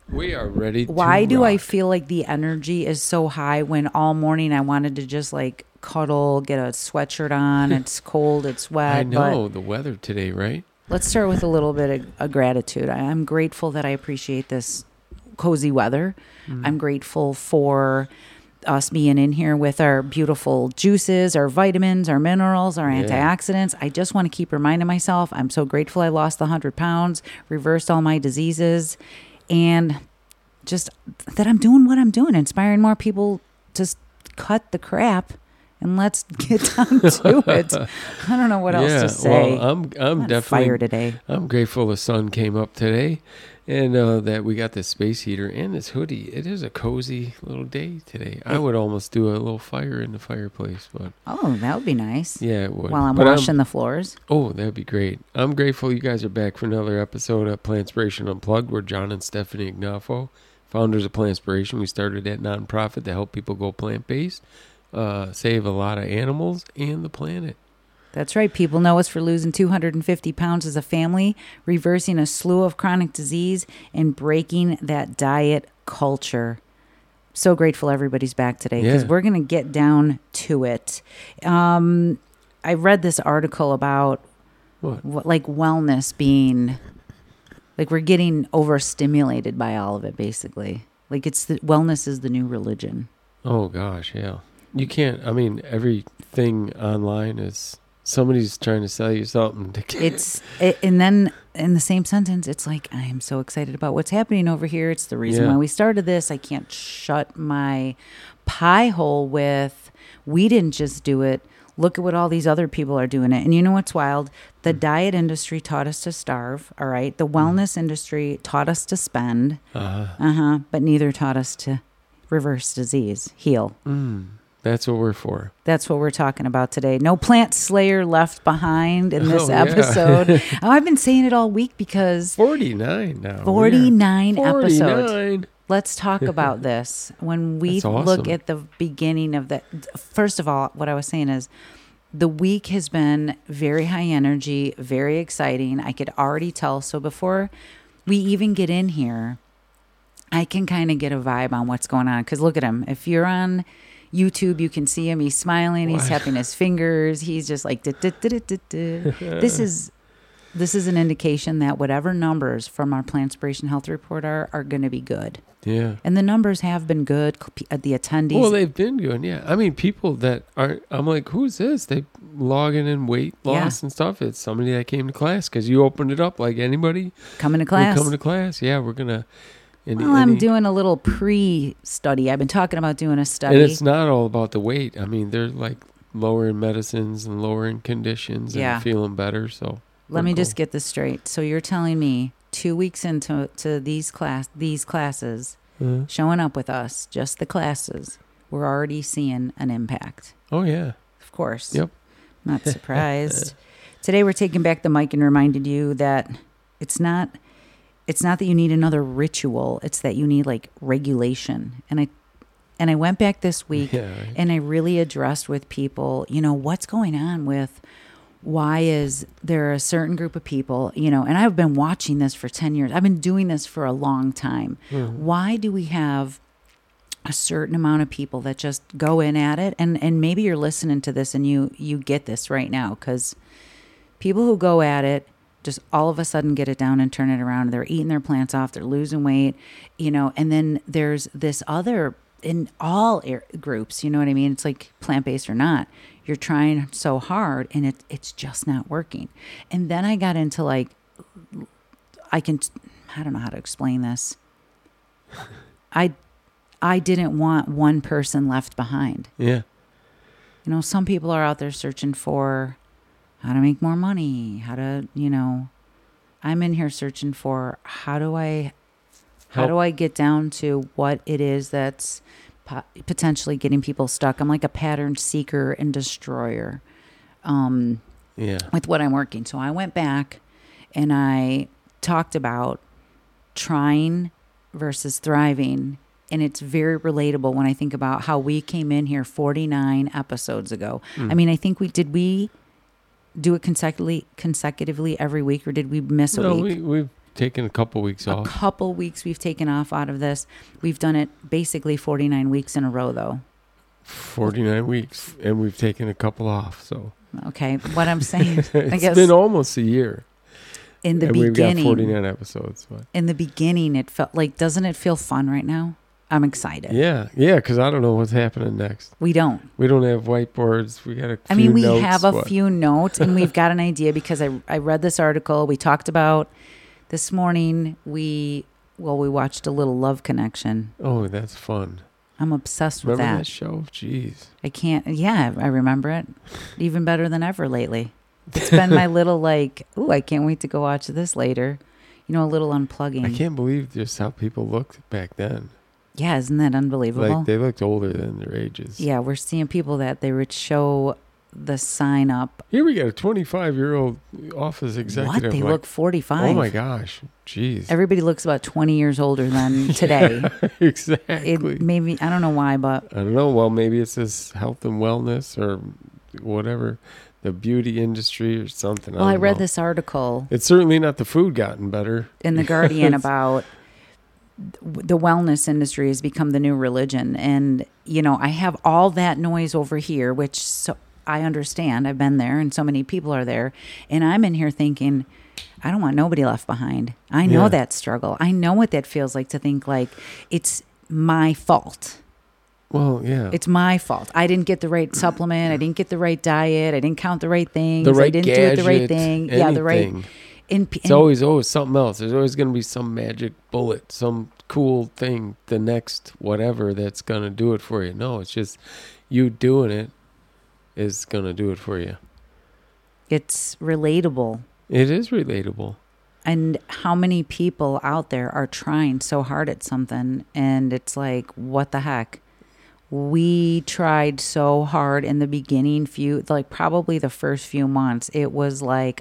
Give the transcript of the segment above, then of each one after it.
We are ready to Why do I rock. feel like the energy is so high when all morning I wanted to just like cuddle, get a sweatshirt on? It's cold, it's wet. I know the weather today, right? Let's start with a little bit of gratitude. I'm grateful that I appreciate this cozy weather. I'm grateful for us being in here with our beautiful juices, our vitamins, our minerals, our antioxidants. I just want to keep reminding myself I'm so grateful I lost the 100 pounds, reversed all my diseases, and just that I'm doing what I'm doing, inspiring more people to cut the crap and let's get down to it. I don't know what else to say. Well, I'm definitely fire today. I'm grateful the sun came up today, and that we got this space heater and this hoodie. It is a cozy little day today. I would almost do a little fire in the fireplace, but Oh, that would be nice. yeah, it would. While I'm But washing the floors. Oh, that'd be great. I'm grateful you guys are back for another episode of Plantspiration Unplugged. We're John and Stephanie Ignafo, founders of Plantspiration. We started that nonprofit to help people go plant-based, save a lot of animals and the planet. That's right. People know us for losing 250 pounds as a family, reversing a slew of chronic disease, and breaking that diet culture. So grateful everybody's back today because we're going to get down to it. I read this article about what like wellness being like we're getting overstimulated by all of it, basically. Like wellness is the new religion. Oh, gosh, yeah. You can't, I mean, everything online is somebody's trying to sell you something. And then in the same sentence, it's like, I am so excited about what's happening over here. It's the reason why we started this. I can't shut my pie hole with, we didn't just do it. Look at what all these other people are doing it. And you know what's wild? The diet industry taught us to starve, all right? The wellness industry taught us to spend, but neither taught us to reverse disease, heal. That's what we're for. That's what we're talking about today. No plant slayer left behind in this episode. I've been saying it all week because 49 now. 49 episodes. 49. Let's talk about this. When we look at the beginning of the, first of all, what I was saying is the week has been very high energy, very exciting. I could already tell. So before we even get in here, I can kind of get a vibe on what's going on. Because look at him. If you're on YouTube, you can see him. He's smiling. He's tapping his fingers. He's just like, This is an indication that whatever numbers from our Plantspiration Health Report are going to be good. Yeah. And the numbers have been good. The attendees. Well, they've been good, yeah. I mean, people that aren't, I'm like, who's this? They logging in weight loss and stuff. It's somebody that came to class because you opened it up like anybody. Coming to class. Coming to class. Yeah, we're going to. I'm doing a little pre-study. I've been talking about doing a study. And it's not all about the weight. I mean, they're like lowering medicines and lowering conditions and feeling better. So let me just get this straight. So you're telling me 2 weeks into these classes, showing up with us, just the classes, we're already seeing an impact. Oh, yeah. Of course. Yep. Not surprised. Today we're taking back the mic and reminding you that it's not that you need another ritual. It's that you need like regulation. And I went back this week and I really addressed with people, what's going on with why is there a certain group of people, and I've been watching this for 10 years. I've been doing this for a long time. Why do we have a certain amount of people that just go in at it? And maybe you're listening to this and you get this right now, because people who go at it just all of a sudden get it down and turn it around. They're eating their plants off. They're losing weight, and then there's this other in all groups, you know what I mean? It's like plant-based or not. You're trying so hard and it's just not working. And then I got into like, I don't know how to explain this. I didn't want one person left behind. Yeah. Some people are out there searching for how to make more money, how to, I'm in here searching for how do I get down to what it is that's potentially getting people stuck. I'm like a pattern seeker and destroyer with what I'm working. So I went back and I talked about trying versus thriving. And it's very relatable when I think about how we came in here 49 episodes ago. I mean, I think we do it consecutively every week, or did we miss a week? No, taken a couple weeks A off. couple weeks we've taken off out of this. We've done it basically 49 weeks in a row, though. 49 weeks, and we've taken a couple off. So Okay, what I'm saying, I it's guess been almost a year. in the And we've got beginning, 49 episodes. But in the beginning, it felt like, doesn't it feel fun right now? I'm excited. yeah, because I don't know what's happening next. We don't. We don't have whiteboards. We got a few I mean, we notes, have a but- few notes, and we've got an idea because I read this article. We talked about this morning. We watched a little Love Connection. Oh, that's fun. I'm obsessed with Remember that. that show? Jeez. I can't. Yeah, I remember it. Even better than ever lately. It's been my little like, ooh, I can't wait to go watch this later. You know, a little unplugging. I can't believe just how people looked back then. Yeah, isn't that unbelievable? Like, they looked older than their ages. Yeah, we're seeing people that they would show the sign up. Here we got a 25-year-old office executive. What? They like, look 45. oh, my gosh. Jeez. Everybody looks about 20 years older than today. Exactly. It maybe, I don't know why, but I don't know. Well, maybe it's this health and wellness or whatever, the beauty industry or something. well, I don't read know. this article It's certainly not the food gotten better. in The Guardian about the wellness industry has become the new religion. And, you know, I have all that noise over here, which so I understand. I've been there and so many people are there. And I'm in here thinking, I don't want nobody left behind. I know Yeah. that struggle. I know what that feels like to think like it's my fault. Well, yeah. It's my fault. I didn't get the right supplement. I didn't get the right diet. I didn't count the right things. the right I didn't do it the right gadget, thing. Yeah, the right. anything. And It's always something else. There's always going to be some magic bullet, some cool thing, the next whatever that's going to do it for you. No, it's just you doing it is going to do it for you. it's relatable. It is relatable. And how many people out there are trying so hard at something, and it's like, what the heck? We tried so hard in the beginning, probably the first few months. It was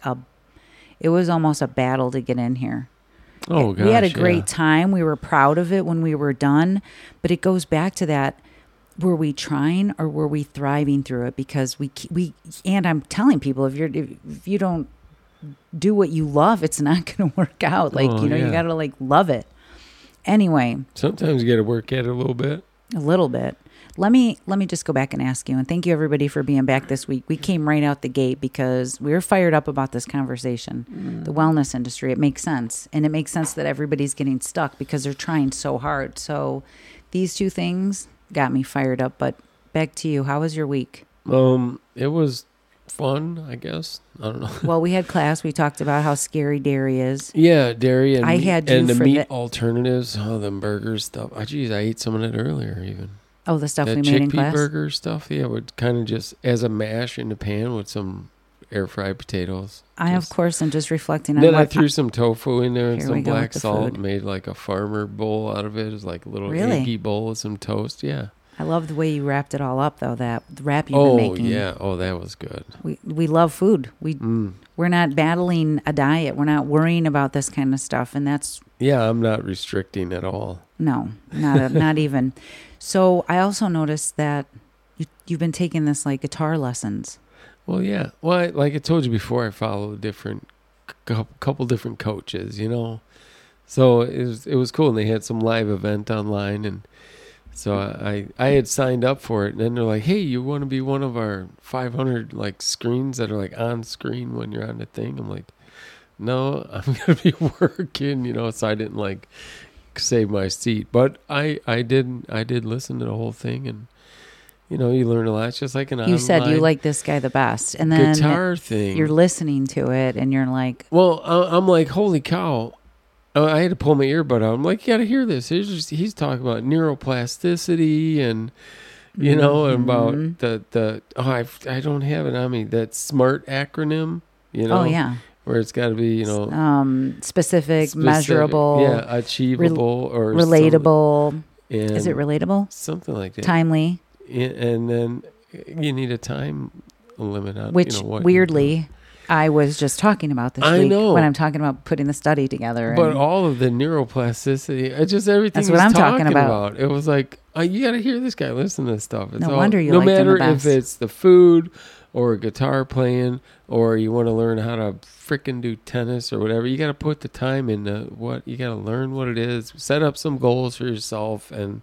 almost a battle to get in here. Oh, gosh. We had a great yeah. time. We were proud of it when we were done, but it goes back to that. Were we trying or were we thriving through it? Because and I'm telling people, if you don't do what you love, it's not going to work out. Like, Oh, you yeah. got to like love it. Anyway, Sometimes you got to work at it a little bit. a little bit. Let me just go back and ask you, and thank you everybody for being back this week. We came right out the gate because we were fired up about this conversation. The wellness industry, it makes sense. And it makes sense that everybody's getting stuck because they're trying so hard. So these two things got me fired up. But back to you. How was your week? It was fun, I guess. I don't know. Well, we had class. We talked about how scary dairy is. Yeah, dairy and I meat, had you and the for meat the- alternatives. Oh, them burgers stuff. Oh, geez, I ate some of that earlier even. Oh, the stuff That we made in chickpea class? burger stuff, yeah, would kind of just as a mash in the pan with some air fried potatoes. I, of course, am just reflecting on Then I what threw some tofu in there and Here we some go with black the salt. food. And made like a farmer bowl out of it. It was like a little Really? eggy bowl with some toast. Yeah. I love the way you wrapped it all up, though. That wrap you've Oh been making. yeah. Oh, that was good. We love food. We're not battling a diet. We're not worrying about this kind of stuff, and that's Yeah, I'm not restricting at all. no, not even. So I also noticed that you've been taking this like guitar lessons. Well, yeah. Well, like I told you before, I follow a different couple different coaches. So it was cool, and they had some live event online, and so I had signed up for it, and then they're like, "Hey, you want to be one of our 500 like screens that are like on screen when you're on the thing?" I'm like, "No, I'm gonna be working," So I didn't like save my seat, but I did listen to the whole thing, and you learn a lot. It's just like an You said you online like this guy the best, and then guitar thing. you're listening to it, and you're like, Well, I'm like, holy cow. I had to pull my earbud out. I'm like, you got to hear this. He's talking about neuroplasticity and, and about I don't have it on me. That SMART acronym, oh yeah, where it's got to be, specific, measurable, yeah, achievable or relatable. and Is it relatable? something like that. Timely, And then you need a time limit on which what you're doing. weirdly, I was just talking about this I week know. when I'm talking about putting the study together. But and all of the neuroplasticity, it's just everything That's he's what I'm talking talking about. It was like, you got to hear this guy listen to this stuff. It's No wonder you no liked him the matter if best. it's the food or guitar playing, or you want to learn how to frickin' do tennis or whatever, you got to put the time into what you got to learn what it is, set up some goals for yourself, and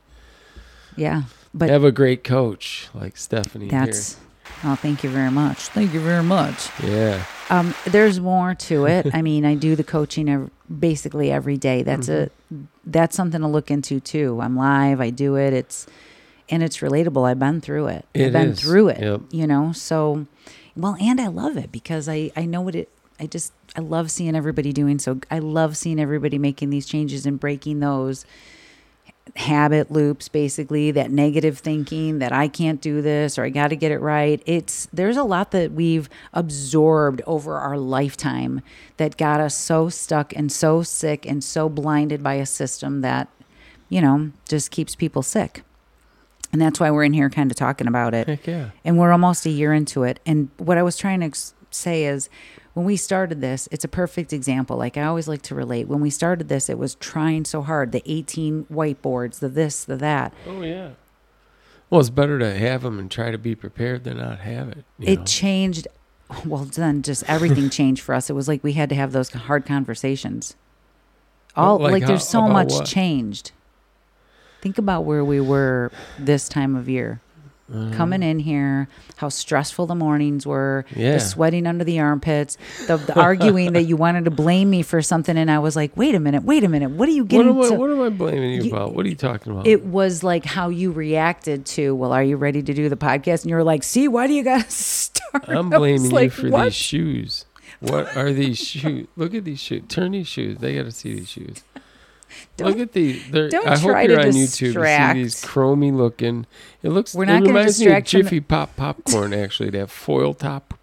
but have a great coach like Stephanie that's oh, thank you very much. Thank you very much. here. There's more to it. I mean, I do the coaching basically every day. That's something to look into too. I'm live. I do it. It's relatable. I've been through it. I've been through it. Yep. So, well, and I love it because I know what it. I love seeing everybody doing so. I love seeing everybody making these changes and breaking those habit loops, basically that negative thinking that I can't do this or I got to get it right. There's a lot that we've absorbed over our lifetime that got us so stuck and so sick and so blinded by a system that, just keeps people sick. And that's why we're in here kind of talking about it. Heck yeah. And we're almost a year into it. And what I was trying to say is, when we started this, it's a perfect example. Like I always like to relate. When we started this, it was trying so hard. The 18 whiteboards, the this, the that. Oh, yeah. Well, it's better to have them and try to be prepared than not have it. It changed. Well, then just everything changed for us. It was like we had to have those hard conversations. There's so much changed. Think about where we were this time of year. Coming in here, how stressful the mornings were, the sweating under the armpits, the arguing that you wanted to blame me for something. And I was like, wait a minute. What are you getting What am I blaming you about? What are you talking about? It was like how you reacted to, well, are you ready to do the podcast? And you were like, see, why do you got to start? I'm blaming you for these shoes. What are these shoes? Look at these shoes. Turn these shoes. They got to see these shoes. Look at these. I hope you're on YouTube to see these chromy looking. It reminds me of Jiffy Pop popcorn, actually. They have foil top.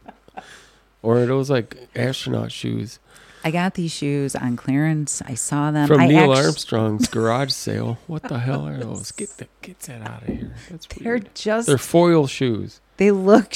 Or those like astronaut shoes. I got these shoes on clearance. I saw them. From Neil Armstrong's garage sale. What the hell are those? Get that out of here. That's weird. They're foil shoes. They look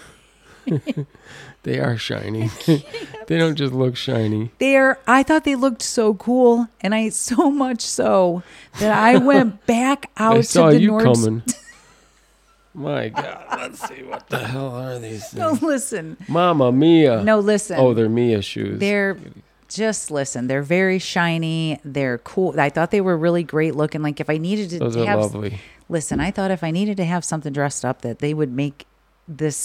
They are shiny. They don't just look shiny. I thought they looked so cool, and so much so that I went back out I saw to the you Nord. coming. My God, let's see, what the hell are these things? No, listen. Mamma Mia. No, listen. Oh, they're Mia shoes. They're very shiny. They're cool. I thought they were really great looking. Like if I needed to Those are lovely. Listen, I thought if I needed to have something dressed up that they would make this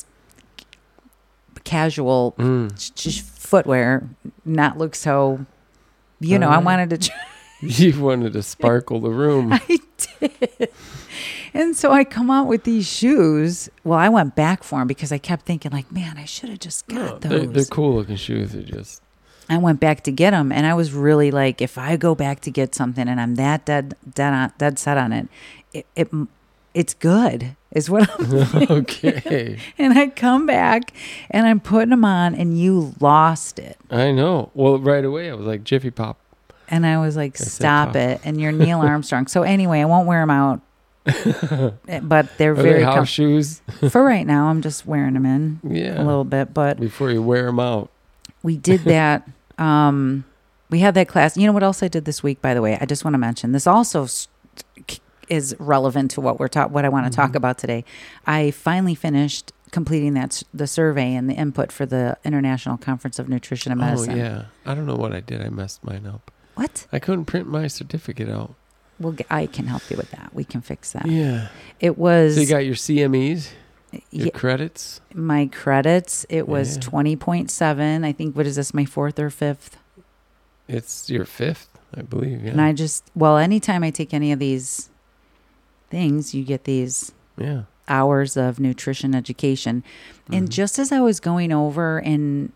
casual footwear not look so, I wanted to you wanted to sparkle the room. I did. And so I come out with these shoes. Well, I went back for them because I kept thinking like, man, I should have just got those. They're cool looking shoes. I went back to get them, and I was really like, if I go back to get something and I'm that dead set on it, it's good, is what I'm thinking. Okay. And I come back, and I'm putting them on, and you lost it. I know. Well, right away, I was like, Jiffy Pop. And I was like, stop it. And you're Neil Armstrong. So anyway, I won't wear them out. But they're very house shoes. For right now, I'm just wearing them in a little bit. But before you wear them out. We did that. We had that class. You know what else I did this week, by the way? I just want to mention. This also is relevant to what I want to talk about today. I finally finished completing the survey and the input for the International Conference of Nutrition and Medicine. Oh, yeah. I don't know what I did. I messed mine up. What? I couldn't print my certificate out. Well, I can help you with that. We can fix that. Yeah. It was... So you got your CMEs? Your credits? My credits, it was 20.7. I think, what is this, my fourth or fifth? It's your fifth, I believe, yeah. And anytime I take any of these things, you get these hours of nutrition education. And just as I was going over in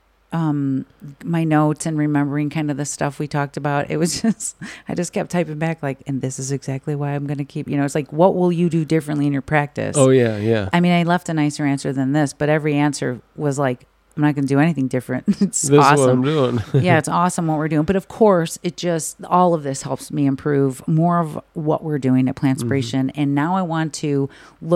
my notes and remembering kind of the stuff we talked about, it was just, I just kept typing back like, and this is exactly why I'm going to keep, it's like, what will you do differently in your practice? Oh, yeah, yeah. I mean, I left a nicer answer than this, but every answer was like, I'm not going to do anything different. It's this awesome. Is what I'm doing. Yeah, it's awesome what we're doing. But of course, all of this helps me improve more of what we're doing at Plantspiration. And now I want to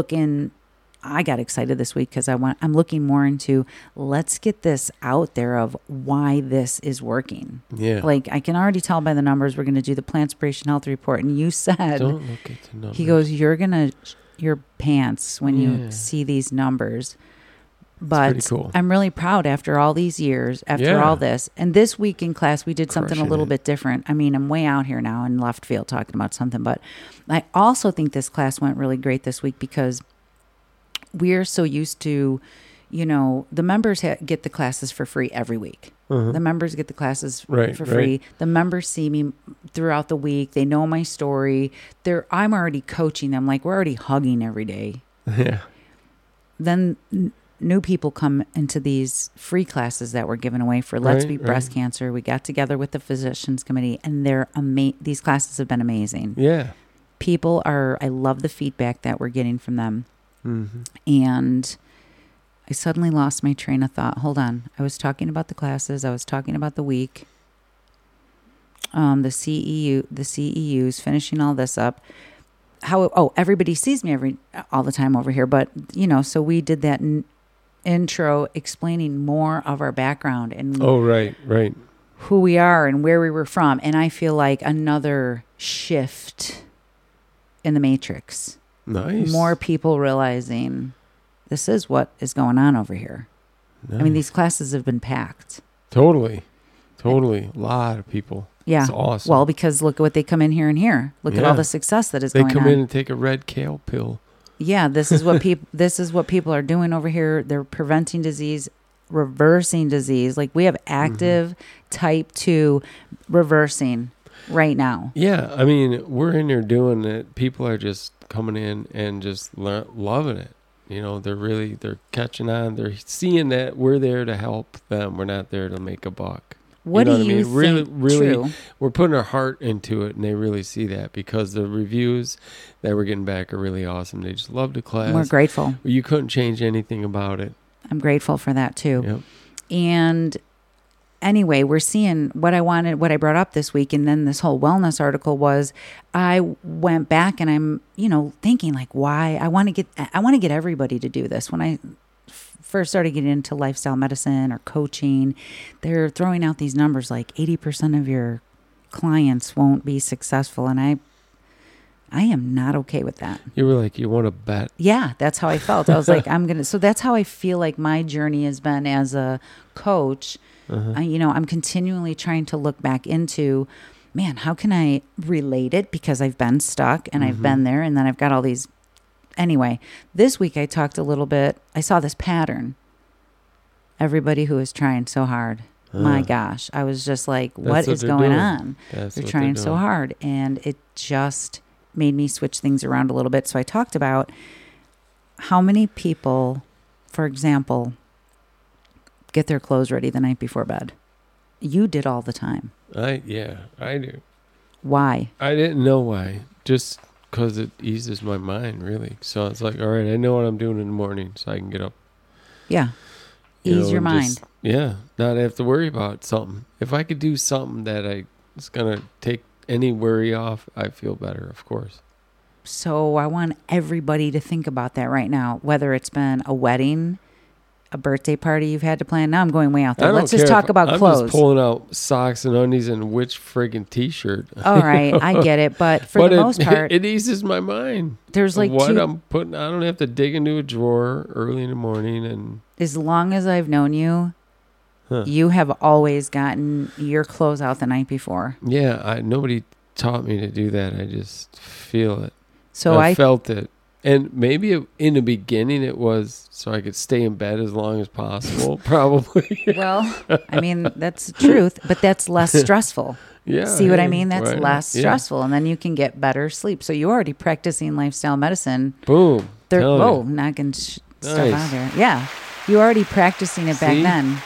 I got excited this week because I'm looking more into, let's get this out there of why this is working. Yeah. Like I can already tell by the numbers, we're going to do the Plantspiration Health Report. And you said, don't look at the numbers. He goes, you're going to, your pants when you see these numbers. But pretty cool. I'm really proud after all these years, after Yeah. all this. And this week in class, we did something a Crushing little it. bit different. I mean, I'm way out here now in left field talking about something, but I also think this class went really great this week because we're so used to, the members get the classes for free every week. Uh-huh. The members get the classes Right, for right. free. The members see me throughout the week. They know my story. I'm already coaching them. Like, we're already hugging every day. Yeah. Then new people come into these free classes that we're giving away for Let's Right, Beat Breast right. Cancer. We got together with the physicians committee, and these classes have been amazing. Yeah. I love the feedback that we're getting from them. Mm-hmm. And I suddenly lost my train of thought. Hold on. I was talking about the classes. I was talking about the week. The CEUs, finishing all this up. Everybody sees me all the time over here. But, so we did that intro explaining more of our background and Oh, right. who we are and where we were from. And I feel like another shift in the matrix. Nice. More people realizing this is what is going on over here. Nice. I mean, these classes have been packed. Totally. A lot of people. Yeah. It's awesome. Well, because look at what they come in here and hear. Look at Yeah. all the success that is They going on. come in and take a red kale pill. Yeah, this is what people are doing over here. They're preventing disease, reversing disease. Like, we have active type 2 reversing right now. Yeah, I mean, we're in there doing it. People are just coming in and just loving it. They're catching on. They're seeing that we're there to help them. We're not there to make a buck. What know do what I you mean? think? Really, True. we're putting our heart into it, and they really see that because the reviews that we're getting back are really awesome. They just love the class. We're grateful. You couldn't change anything about it. I'm grateful for that too. Yep. And anyway, we're seeing what I brought up this week. And then this whole wellness article was, I went back and I'm, thinking like, why I want to get everybody to do this. When I first started getting into lifestyle medicine or coaching, they're throwing out these numbers like 80% of your clients won't be successful. And I am not okay with that. You were like, you want to bet? Yeah, that's how I felt. I was like, so that's how I feel like my journey has been as a coach. Uh-huh. I'm continually trying to look back into, man, how can I relate it? Because I've been stuck and I've been there, and then I've got all these. Anyway, this week I talked a little bit. I saw this pattern. Everybody who is trying so hard. My gosh. I was just like, what is going on? That's They're what trying they're so doing. hard. And it just made me switch things around a little bit. So I talked about how many people, for example, get their clothes ready the night before bed. You did all the time. I do. Why? I didn't know why. Just because it eases my mind, really. So it's like, all right, I know what I'm doing in the morning, so I can get up. Yeah. Ease your and mind. not have to worry about something. If I could do something that it's gonna take any worry off, I feel better, of course. So I want everybody to think about that right now, whether it's been a wedding, a birthday party you've had to plan. Now I'm going way out there. Let's just talk about I'm clothes. just pulling out socks and undies and which friggin' t-shirt. All right, I get it. But for the most part, it eases my mind. there's like what two. I'm putting. I don't have to dig into a drawer early in the morning and. As long as I've known you, Huh. you have always gotten your clothes out the night before. Yeah, nobody taught me to do that. I just feel it. So I felt it. And maybe in the beginning it was so I could stay in bed as long as possible, probably. well, I mean, that's the truth, but that's less stressful. Yeah. See what I mean? That's right. less Yeah. stressful, and then you can get better sleep. So you're already practicing lifestyle medicine. Boom. Telling you. Knocking stuff Nice. out there. Yeah, you're already practicing it back See? then.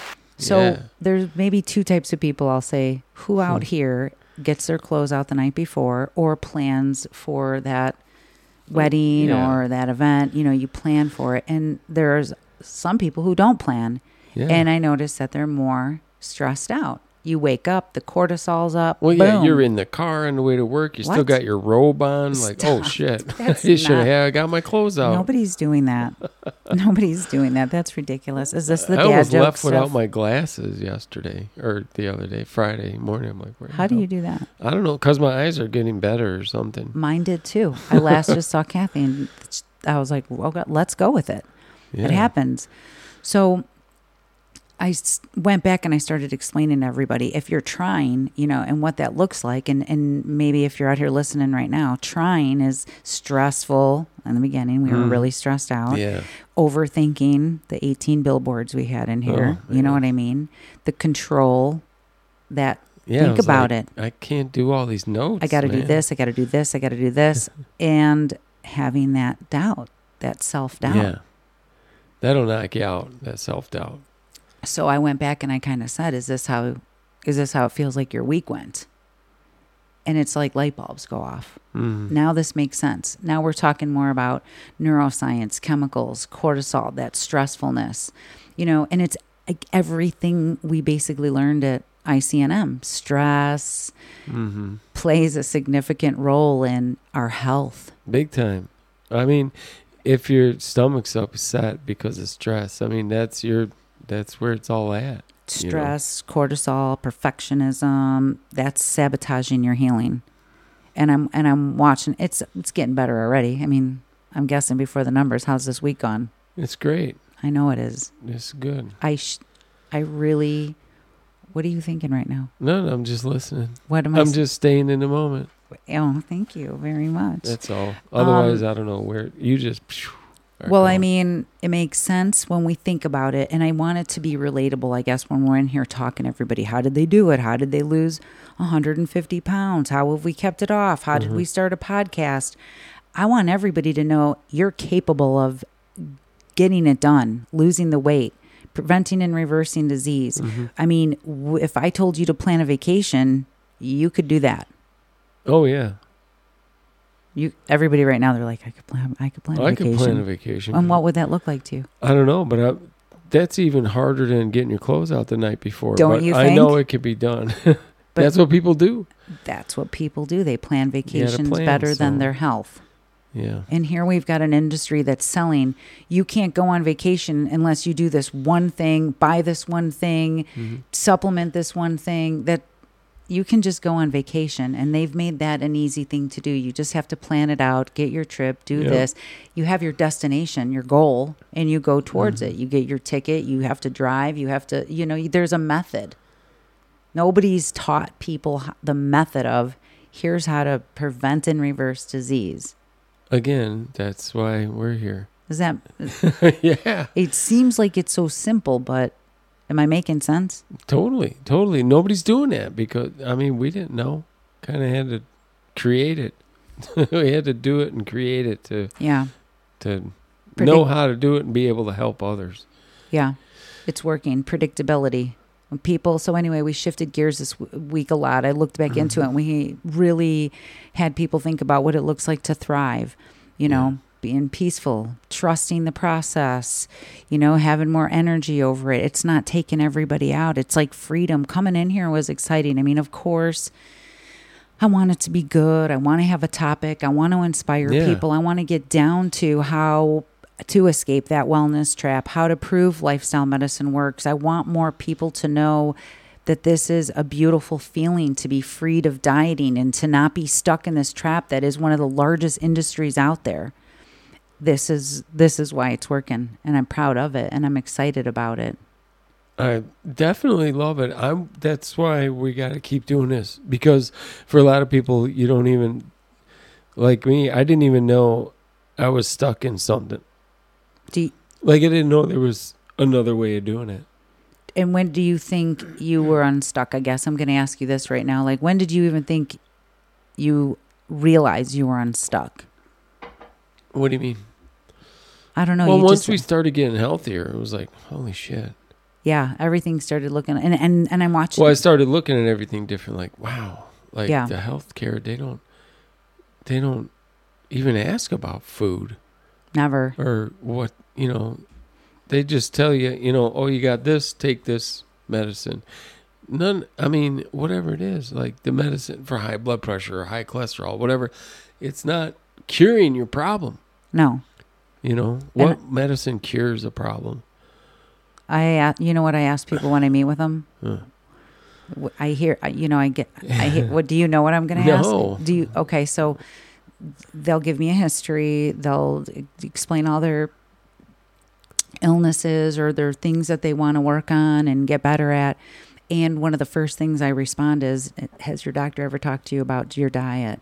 So Yeah. there's maybe two types of people, I'll say, who out here gets their clothes out the night before or plans for that wedding Yeah. or that event. You plan for it. And there's some people who don't plan. Yeah. And I notice that they're more stressed out. You wake up, the cortisol's up. Well, yeah, boom. you're in the car on the way to work. You still What? got your robe on. Like, oh, Stop. shit. That's You should not- have got my clothes out. Nobody's doing that. Nobody's doing that. That's ridiculous. Is this the I dad almost joke left stuff? without my glasses yesterday or the other day, Friday morning. I'm like, where the How do hell? you do that? I don't know, because my eyes are getting better or something. Mine did too. I last just saw Kathy and I was like, well, let's go with it. Yeah. It happens. So went back and I started explaining to everybody, if you're trying, and what that looks like. And maybe if you're out here listening right now, trying is stressful. In the beginning, we were really stressed out. Yeah. Overthinking the 18 billboards we had in here. You know what I mean? The control that, think about it. I can't do all these notes. I got to do this. I got to do this. I got to do this. And having that doubt, that self-doubt. Yeah. That'll knock you out, that self-doubt. So I went back and I kind of said, is this how it feels like your week went? And it's like light bulbs go off. Mm-hmm. Now this makes sense. Now we're talking more about neuroscience, chemicals, cortisol, that stressfulness, and it's like everything we basically learned at ICNM. Stress plays a significant role in our health. Big time. I mean, if your stomach's upset because of stress, I mean, that's where it's all at. Stress, cortisol, perfectionism, that's sabotaging your healing. And I'm watching, it's getting better already. I mean, I'm guessing before the numbers, how's this week gone? It's great. I know it is. It's good. I really, what are you thinking right now? No, I'm just listening. I'm just staying in the moment. Oh, thank you very much. That's all. Otherwise, I don't know where you just... Well, I mean, it makes sense when we think about it. And I want it to be relatable, I guess, when we're in here talking to everybody. How did they do it? How did they lose 150 pounds? How have we kept it off? How did we start a podcast? I want everybody to know you're capable of getting it done, losing the weight, preventing and reversing disease. I mean, if I told you to plan a vacation, you could do that. Oh, yeah. Everybody right now, they're like, I could plan a vacation. I could plan a vacation. And what would that look like to you? I don't know, but that's even harder than getting your clothes out the night before. Don't you think? I know it could be done. That's what people do. That's what people do. They plan vacations better than their health. Yeah. And here we've got an industry that's selling, you can't go on vacation unless you do this one thing, buy this one thing, supplement this one thing, that you can just go on vacation, and they've made that an easy thing to do. You just have to plan it out, get your trip, do this. You have your destination, your goal, and you go towards it. You get your ticket, you have to drive, you have to, there's a method. Nobody's taught people the method of, here's how to prevent and reverse disease. Again, that's why we're here. Is that? Yeah. It seems like it's so simple, but am I making sense? Totally. Nobody's doing that because, I mean, we didn't know. Kind of had to create it. We had to do it and create it to know how to do it and be able to help others. Yeah, it's working. Predictability. People. So anyway, we shifted gears this week a lot. I looked back into it, and we really had people think about what it looks like to thrive, being peaceful, trusting the process, having more energy over it. It's not taking everybody out. It's like freedom. Coming in here was exciting. I mean, of course, I want it to be good. I want to have a topic. I want to inspire people. I want to get down to how to escape that wellness trap, how to prove lifestyle medicine works. I want more people to know that this is a beautiful feeling, to be freed of dieting and to not be stuck in this trap that is one of the largest industries out there. This is why it's working, and I'm proud of it, and I'm excited about it. I definitely love it. That's why we got to keep doing this, because for a lot of people, you don't even, like me, I didn't even know I was stuck in something. I didn't know there was another way of doing it. And when do you think you were unstuck? I guess I'm going to ask you this right now. Like, when did you even think you realized you were unstuck? What do you mean? I don't know. Well, once we started getting healthier, it was like, holy shit. Yeah, everything started looking, and I'm watching. Well, I started looking at everything different. Like, wow, the healthcare, they don't even ask about food. Never. Or what, they just tell you, oh, you got this, take this medicine. Whatever it is, like the medicine for high blood pressure or high cholesterol, whatever, it's not curing your problem. No. What medicine cures a problem? You know what I ask people when I meet with them? I hear, what do you know what I'm going to ask? No. Okay, so they'll give me a history. They'll explain all their illnesses or there are things that they want to work on and get better at. And one of the first things I respond is, has your doctor ever talked to you about your diet?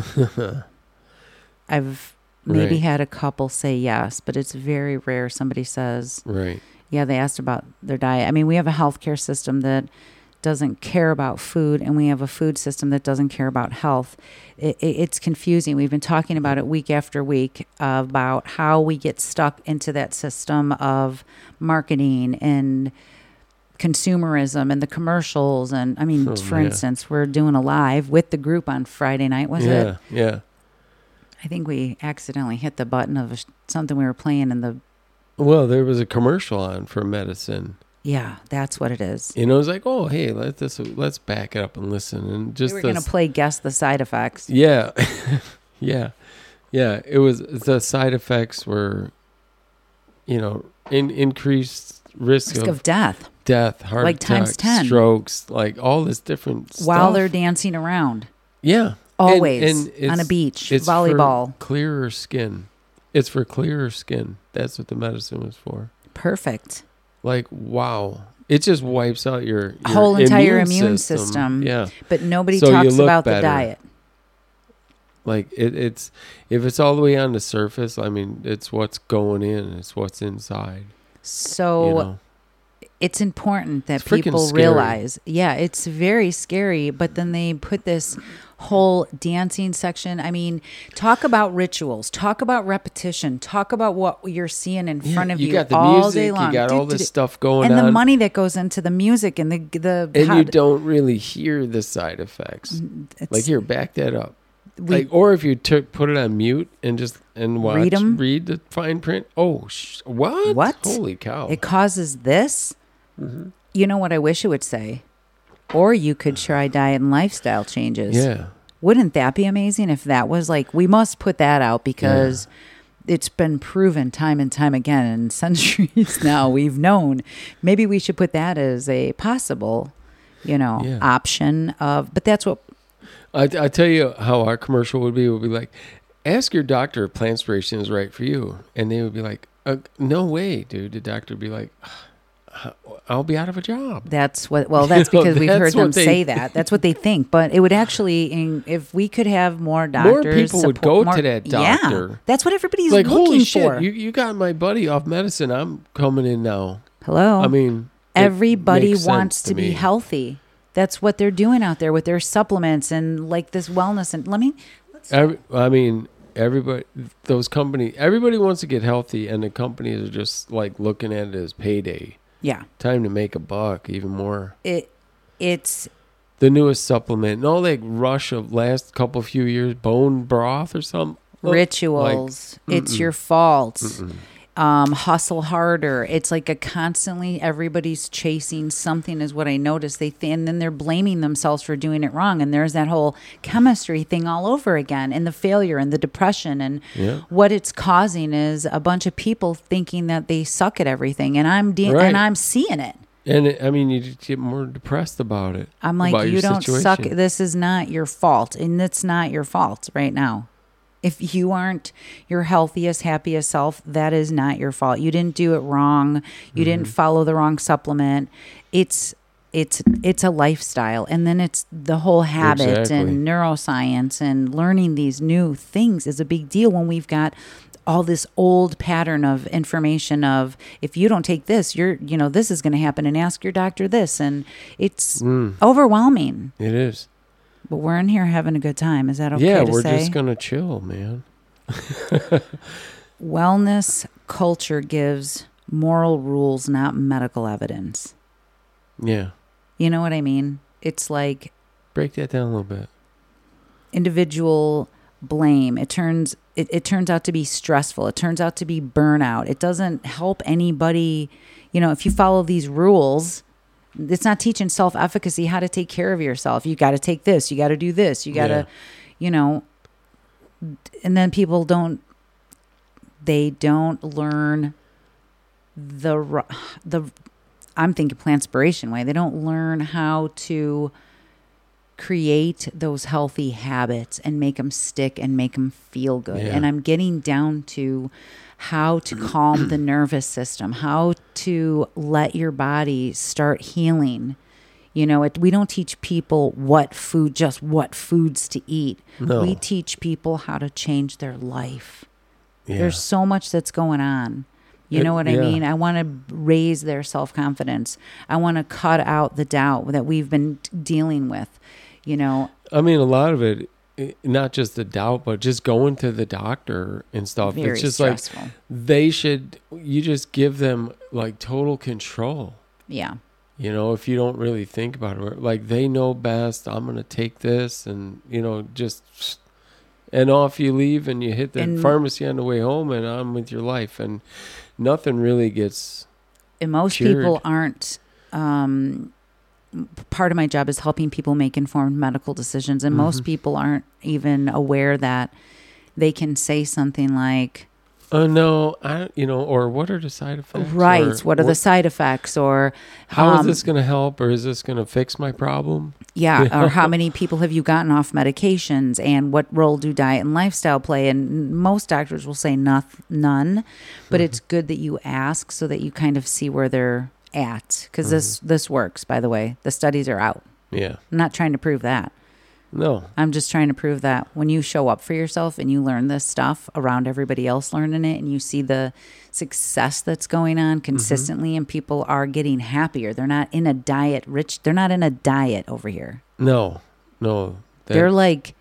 I've maybe had a couple say yes, but it's very rare somebody says, right. Yeah, they asked about their diet. I mean, we have a healthcare system that doesn't care about food, and we have a food system that doesn't care about health. It's confusing. We've been talking about it week after week about how we get stuck into that system of marketing and consumerism and the commercials. And I mean, for instance, we're doing a live with the group on Friday night, was it? Yeah. I think we accidentally hit the button of something we were playing in the... Well, there was a commercial on for medicine. Yeah, that's what it is. You know, it's like, oh, hey, let's back it up and listen. And just we were going to play Guess the Side Effects. Yeah. Yeah. It was, the side effects were, you know, increased risk of death. Heart like times 10. Strokes, like all this different stuff. While they're dancing around. Yeah. Always. And on a beach. It's volleyball. For clearer skin. It's for clearer skin. That's what the medicine was for. Perfect. Like, wow. It just wipes out your whole entire immune system. Yeah. But nobody talks about the diet. Like, it's if it's all the way on the surface, I mean, it's what's going in. It's what's inside. So you know? It's important that people realize. Yeah, it's very scary. But then they put this whole dancing section. I mean, talk about rituals, talk about repetition, talk about what you're seeing in front of you got the all music, day long. You got all this stuff going on. And the money that goes into the music and you don't really hear the side effects. Like, here, back that up. Or if you put it on mute and just watch, read the fine print. Oh, what? Holy cow. It causes this? Mm-hmm. You know what I wish it would say? Or you could try diet and lifestyle changes. Yeah. Wouldn't that be amazing if that was like, we must put that out because it's been proven time and time again in centuries now. We've known. Maybe we should put that as a possible, option of, but that's what. I tell you how our commercial would be like, ask your doctor if plant inspiration is right for you. And they would be like, no way, dude. The doctor would be like, I'll be out of a job. That's because we've heard them say that. That's what they think. But it would actually, if we could have more doctors. More people would go to that doctor. Yeah, that's what everybody's like, looking holy for. Shit, you got my buddy off medicine. I'm coming in now. Hello. I mean, everybody wants to be healthy. That's what they're doing out there with their supplements and like this wellness. And everybody wants to get healthy, and the companies are just like looking at it as payday. Yeah. Time to make a buck even more. It's the newest supplement and all that rush of last few years, bone broth or something. Rituals. It's your fault. Hustle harder. It's like a constantly everybody's chasing something is what I noticed. And then they're blaming themselves for doing it wrong. And there's that whole chemistry thing all over again, and the failure and the depression. And what it's causing is a bunch of people thinking that they suck at everything. And I'm seeing it. And you just get more depressed about it. I'm like, you don't suck. This is not your fault. And it's not your fault right now. If you aren't your healthiest, happiest self, that is not your fault. You didn't do it wrong. You didn't follow the wrong supplement. It's a lifestyle. And then it's the whole habit and neuroscience and learning these new things is a big deal when we've got all this old pattern of information of, if you don't take this, this is going to happen, and ask your doctor this. And it's overwhelming. It is. But we're in here having a good time. Is that okay to say? Yeah, we're just going to chill, man. Wellness culture gives moral rules, not medical evidence. Yeah. You know what I mean? It's like... Break that down a little bit. Individual blame. It turns out to be stressful. It turns out to be burnout. It doesn't help anybody. If you follow these rules... It's not teaching self-efficacy, how to take care of yourself. You got to take this. You got to do this. You got to, and then people don't learn I'm thinking plant inspiration way. They don't learn how to create those healthy habits and make them stick and make them feel good. Yeah. And I'm getting down to how to calm the nervous system, how to let your body start healing. You know, we don't teach people what foods to eat. No. We teach people how to change their life. Yeah. There's so much that's going on. You know what I mean? I want to raise their self-confidence. I want to cut out the doubt that we've been dealing with, you know. I mean, a lot of it, not just the doubt, but just going to the doctor and stuff. Very it's just stressful. Like you just give them like total control. Yeah. You know, if you don't really think about it, like they know best, I'm going to take this and, you know, and off you leave and you hit the pharmacy on the way home and on with your life. And nothing really gets And most cured. people aren't, part of my job is helping people make informed medical decisions. And most people aren't even aware that they can say something like, no, or what are the side effects? right, Or what are the side effects? Or how is this going to help? Or is this going to fix my problem? yeah, or how many people have you gotten off medications, and what role do diet and lifestyle play? And most doctors will say none, but it's good that you ask so that you kind of see where they're at, because this works, by the way. The studies are out. Yeah. I'm not trying to prove that. No. I'm just trying to prove that when you show up for yourself and you learn this stuff around everybody else learning it, and you see the success that's going on consistently, and people are getting happier. They're not in a diet they're not in a diet over here. No. They're like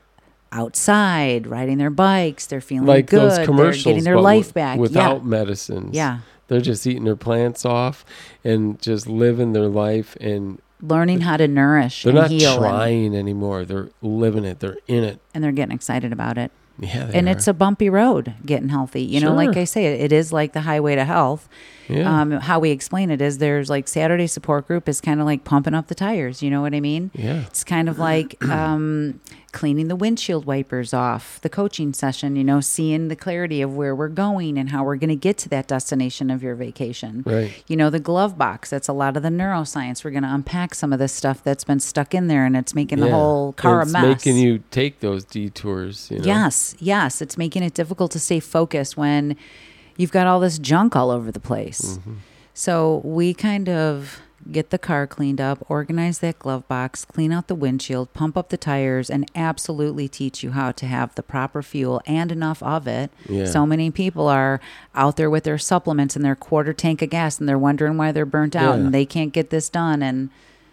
outside riding their bikes. They're feeling like good. those commercials, They're getting their but life back without medicines. Yeah. They're just eating their plants off and just living their life, and learning how to nourish they're and not heal. trying anymore. They're living it. They're in it. And they're getting excited about it. Yeah, and it's a bumpy road getting healthy. You know, like I say, it is like the highway to health. Yeah. How we explain it is there's like Saturday support group is kind of like pumping up the tires. You know what I mean? Yeah. It's kind of like cleaning the windshield wipers off, the coaching session, you know, seeing the clarity of where we're going and how we're going to get to that destination of your vacation. Right. You know, the glove box, that's a lot of the neuroscience. We're going to unpack some of this stuff that's been stuck in there, and it's making the whole car a mess. It's making you take those detours. You know? Yes. It's making it difficult to stay focused when you've got all this junk all over the place. So we kind of get the car cleaned up, organize that glove box, clean out the windshield, pump up the tires, and absolutely teach you how to have the proper fuel and enough of it. Yeah. So many people are out there with their supplements and their quarter tank of gas, and they're wondering why they're burnt out and they can't get this done. And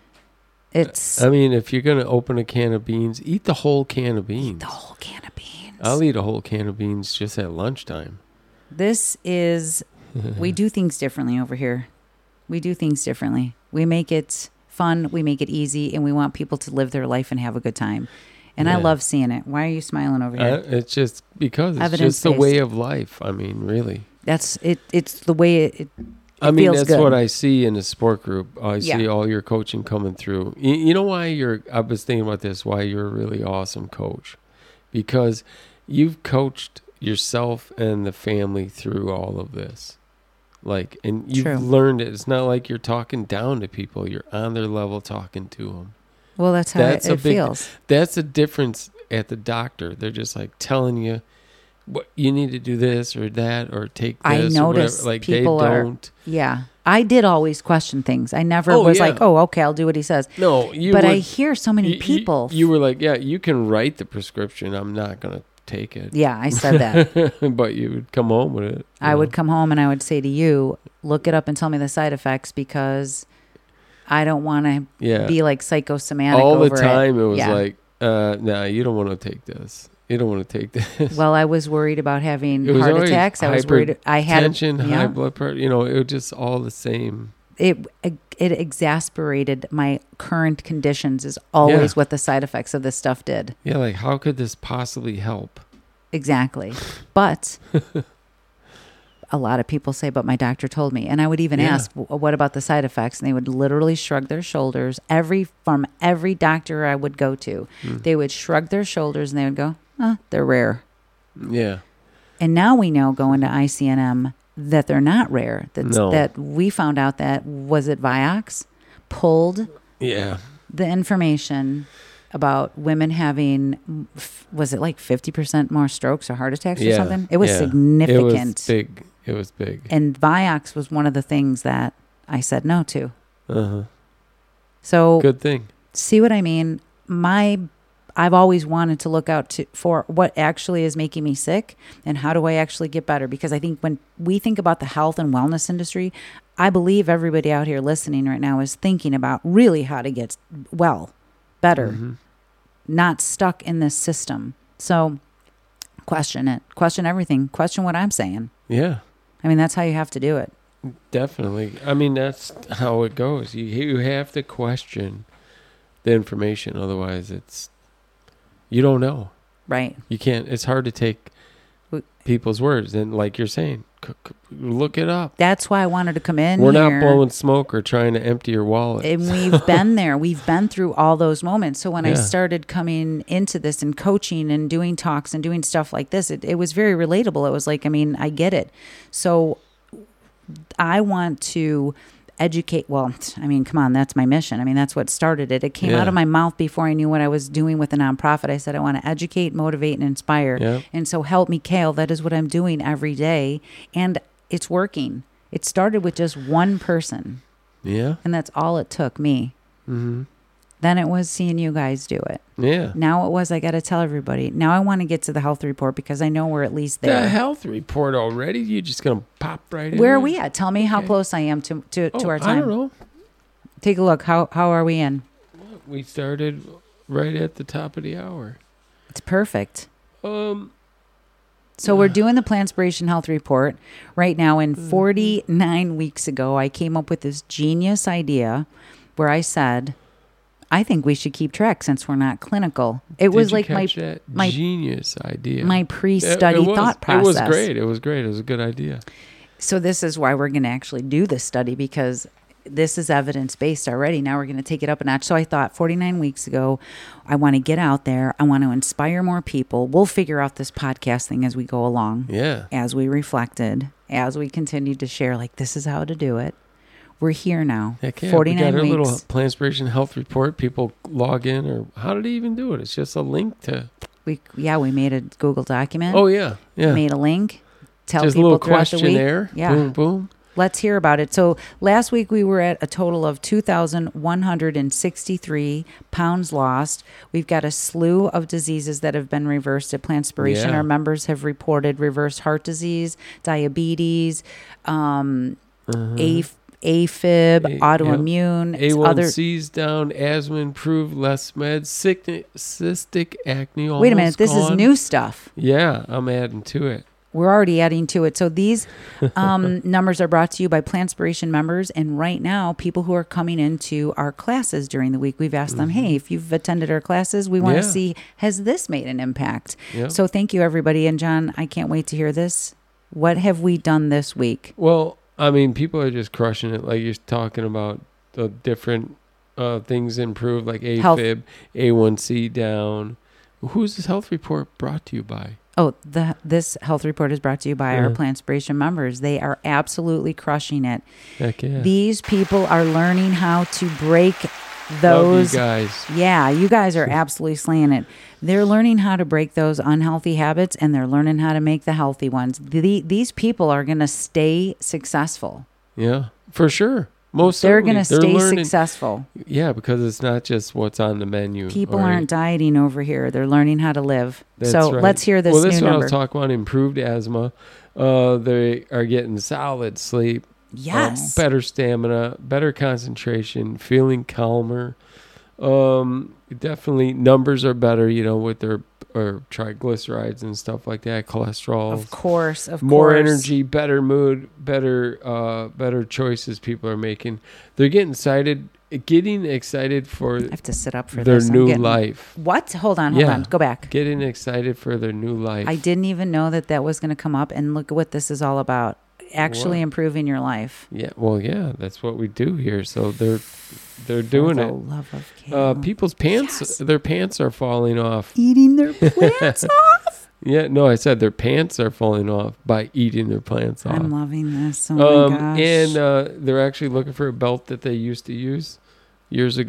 it's... I mean, if you're going to open a can of beans, eat the whole can of beans. the whole can of beans. I'll eat a whole can of beans just at lunchtime. This is... we do things differently over here. We do things differently. We make it fun, we make it easy, and we want people to live their life and have a good time. And I love seeing it. Why are you smiling over here? It's just because it's Evidence-based. just the way of life. I mean, really. That's it. It's the way it I mean, feels that's good. what I see in the sport group. I see all your coaching coming through. You know why I was thinking about this, why you're a really awesome coach. Because you've coached yourself and the family through all of this. Like, and you've True. learned it. It's not like you're talking down to people. You're on their level talking to them. Well, that's how it feels. That's the difference at the doctor. They're just like telling you, what you need to do this or that or take this. I or notice whatever. Like people they are. don't. Yeah, I did always question things. I never was like, oh, okay, I'll do what he says. No, you. But would, I hear so many people. You were like, yeah, you can write the prescription. I'm not gonna take it. Yeah, I said that. But you would come home with it. I would come home and I would say to you, look it up and tell me the side effects, because I don't want to be like psychosomatic all over the time. It was Yeah. like, nah, you don't want to take this. You don't want to take this. Well, I was worried about having heart attacks. I was worried. I had tension, high blood pressure. You know, it was just all the same. It exasperated my current conditions. Is always what the side effects of this stuff did. Yeah, like how could this possibly help? Exactly, but a lot of people say, "But my doctor told me," and I would even ask, "What about the side effects?" And they would literally shrug their shoulders. From every doctor I would go to, they would shrug their shoulders and they would go, they're rare. Yeah. And now we know, going to ICNM, that they're not rare. That we found out that, was it Vioxx, pulled the information about women having, was it like 50% more strokes or heart attacks or something? It was yeah. significant. It was big. And Vioxx was one of the things that I said no to. Uh-huh. So Good thing. see what I mean? I've always wanted to look out for what actually is making me sick and how do I actually get better? Because I think when we think about the health and wellness industry, I believe everybody out here listening right now is thinking about really how to get well, better, not stuck in this system. So question it, question everything, question what I'm saying. Yeah. I mean, that's how you have to do it. Definitely. I mean, that's how it goes. You have to question the information. Otherwise, you don't know. Right. You can't. It's hard to take people's words. And like you're saying, look it up. That's why I wanted to come in We're here. not blowing smoke or trying to empty your wallet. And we've been there. We've been through all those moments. So when I Yeah. started coming into this and coaching and doing talks and doing stuff like this, it was very relatable. It was like, I mean, I get it. So I want to educate. Well, I mean, come on, that's my mission. I mean, that's what started it. It came out of my mouth before I knew what I was doing with the nonprofit. I said, I want to educate, motivate, and inspire. Yeah. And so help me, Kale. That is what I'm doing every day. And it's working. It started with just one person. Yeah. And that's all it took, me. Mm-hmm. Then it was seeing you guys do it. Yeah. Now it was, I got to tell everybody. Now I want to get to the health report because I know we're at least there. The health report already? You're just going to pop right in? Where are there? we at? Tell me how close I am to our time. I don't know. Take a look. How are we in? We started right at the top of the hour. It's perfect. So we're doing the Planspiration Health Report right now. And 49 weeks ago, I came up with this genius idea where I said, I think we should keep track since we're not clinical. It was like my genius idea. My pre-study thought process. It was great. It was great. It was a good idea. So this is why we're going to actually do this study, because this is evidence-based already. Now we're going to take it up a notch. So I thought 49 weeks ago, I want to get out there. I want to inspire more people. We'll figure out this podcast thing as we go along. Yeah. As we reflected, as we continued to share, like, this is how to do it. We're here now. Heck yeah. 49 we got our weeks. little Planspiration Health Report. People log in, or how did he even do it? It's just a link to... We made a Google document. Oh, yeah. Yeah. Made a link. Tell just people a little throughout the week. questionnaire. Yeah. Boom, boom. Let's hear about it. So last week we were at a total of 2,163 pounds lost. We've got a slew of diseases that have been reversed at Planspiration. Yeah. Our members have reported reversed heart disease, diabetes, AFib, autoimmune, A1C's down, asthma improved, less meds, cystic acne almost Wait a minute, this gone. is new stuff. Yeah, I'm adding to it. We're already adding to it. So these numbers are brought to you by Planspiration members. And right now, people who are coming into our classes during the week, we've asked them, hey, if you've attended our classes, we want to see, has this made an impact? Yep. So thank you, everybody. And John, I can't wait to hear this. What have we done this week? Well, I mean, people are just crushing it. Like you're talking about the different things improved, like AFib, A1C down. Who's this health report brought to you by? Oh, this health report is brought to you by our Planspiration members. They are absolutely crushing it. Heck yeah. These people are learning how to break those. Love you guys. Yeah, you guys are absolutely slaying it. They're learning how to break those unhealthy habits, and they're learning how to make the healthy ones. These people are going to stay successful. Yeah, for sure. They're going to stay successful. Yeah, because it's not just what's on the menu. People aren't dieting over here. They're learning how to live. That's so right. let's hear this new new number. Well, this is what I was number. talking about, improved asthma. They are getting solid sleep. Yes. Better stamina, better concentration, feeling calmer. Definitely numbers are better, with their triglycerides and stuff like that, cholesterol. Of course. More energy, better mood, better choices people are making. They're getting excited for I have to sit up for their this. new life. What? Hold on. Go back. Getting excited for their new life. I didn't even know that was going to come up, and look at what this is all about. Actually improving your life. Yeah, well, yeah, that's what we do here. So they're doing For the it. Love of kale. People's pants, their pants are falling off. Eating their plants off. Yeah, no, I said their pants are falling off by eating their plants off. I'm loving this. Oh my gosh. And they're actually looking for a belt that they used to use years ago.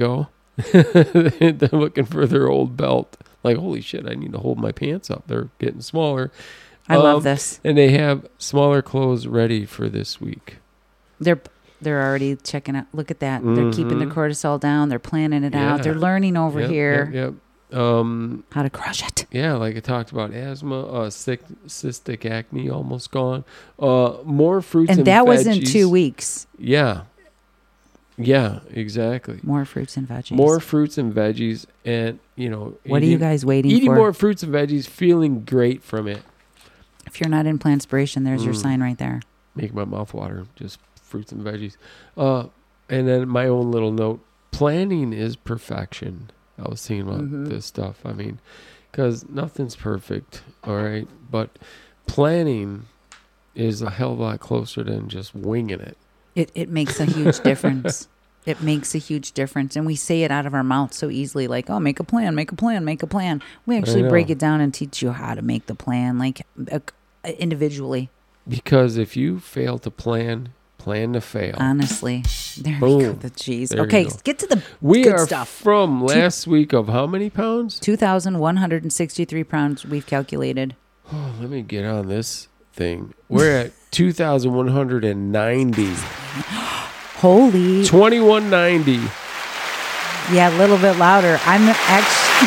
They're looking for their old belt. Like, holy shit, I need to hold my pants up. They're getting smaller. I love this. And they have smaller clothes ready for this week. They're already checking out. Look at that. They're keeping their cortisol down. They're planning it out. They're learning over here Yep. how to crush it. Yeah, like I talked about asthma, cystic acne almost gone. More fruits and that veggies. was in 2 weeks. Yeah. Yeah, exactly. More fruits and veggies. More fruits and veggies, and what are you guys waiting eating for? more fruits and veggies, feeling great from it. If you're not in Plantspiration, there's your sign right there. Make my mouth water. Just fruits and veggies. And then my own little note: planning is perfection. I was thinking about this stuff. I mean, because nothing's perfect, all right, but planning is a hell of a lot closer than just winging it. It makes a huge difference. It makes a huge difference. And we say it out of our mouth so easily, like, oh, make a plan, make a plan, make a plan. We actually break it down and teach you how to make the plan, like individually. Because if you fail to plan to fail. Honestly. There Boom. we go. The cheese. There Okay, you go. get to the We good are stuff. from last week of how many pounds? 2,163 pounds we've calculated. Oh, let me get on this thing. We're at 2,190. Holy. 2190. Yeah, a little bit louder. I'm actually...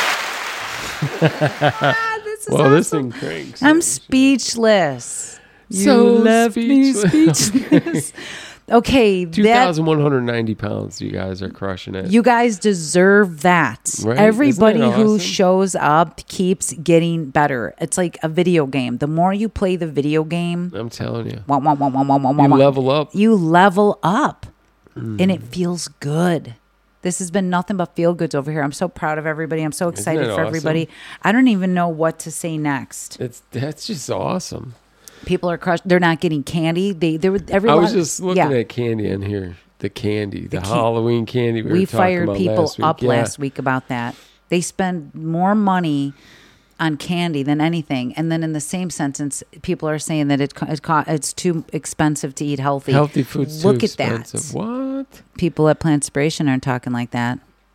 This is awesome. This thing cranks. I'm speechless. So you left speechless. me speechless. Okay, 2,190 pounds. You guys are crushing it. You guys deserve that. Right? Everybody Isn't that who awesome? shows up keeps getting better. It's like a video game. The more you play the video game, I'm telling you. you You level up. You level up, and it feels good. This has been nothing but feel goods over here. I'm so proud of everybody. I'm so excited that for awesome? everybody. I don't even know what to say next. That's just awesome. People are crushed. They're not getting candy. They were I was just looking at candy in here. The candy, the Halloween candy. We fired people up Yeah. last week about that. They spend more money on candy than anything, and then in the same sentence, people are saying that it's too expensive to eat healthy. Healthy food's Look too at that. expensive. What? People at Plantspiration aren't talking like that.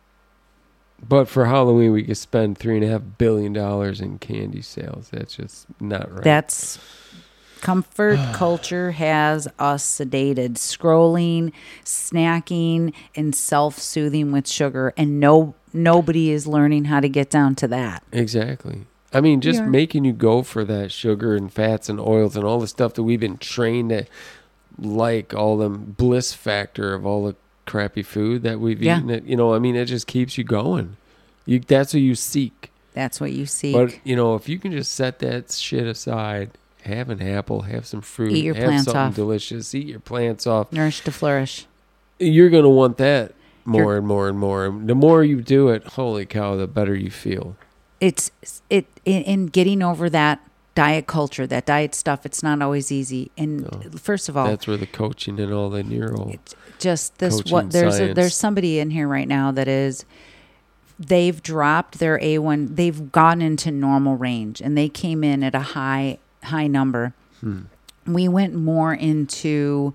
But for Halloween, we could spend $3.5 billion in candy sales. That's just not right. That's comfort culture has us sedated, scrolling, snacking, and self-soothing with sugar, and nobody is learning how to get down to that. Exactly. I mean, just Yeah. making you go for that sugar and fats and oils and all the stuff that we've been trained to like, all the bliss factor of all the crappy food that we've eaten. I mean, it just keeps you going. That's what you seek. That's what you seek. But, if you can just set that shit aside, have an apple, have some fruit, Eat your have plants something off. delicious, eat your plants off, Nourish to flourish. you're going to want that more and more and more. The more you do it, holy cow, the better you feel. It's in getting over that diet culture, that diet stuff. It's not always easy. And first of all, That's where the coaching and all the neuro. just this coaching there's science. somebody in here right now that is, they've dropped their A1, they've gone into normal range, and they came in at a high number. We went more into